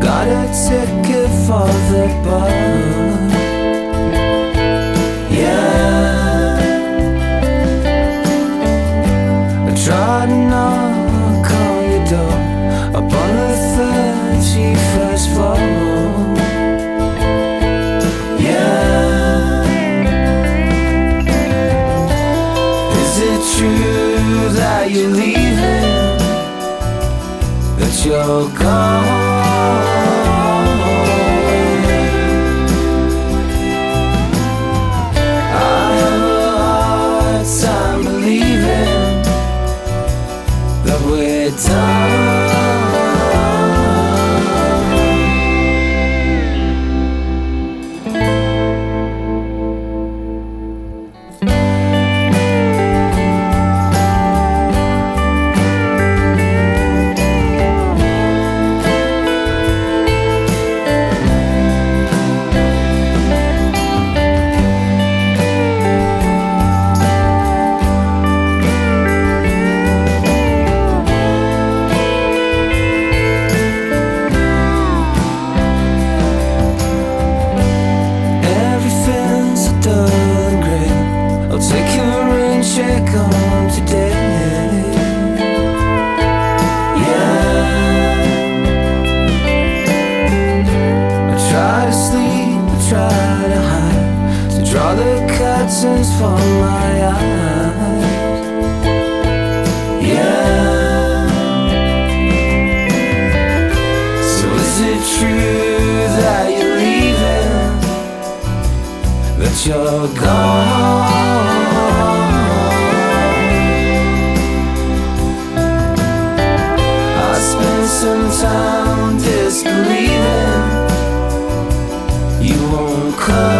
got a ticket for the bus. Yeah, I tried to knock on your door up on the 31st floor. Yeah, is it true that you're leaving, that you're gone? We're done. Check on today. Yeah, I try to sleep, I try to hide, to draw the curtains for my eyes. Yeah, so is it true that you're leaving, that you're gone? Some time disbelieving you won't come.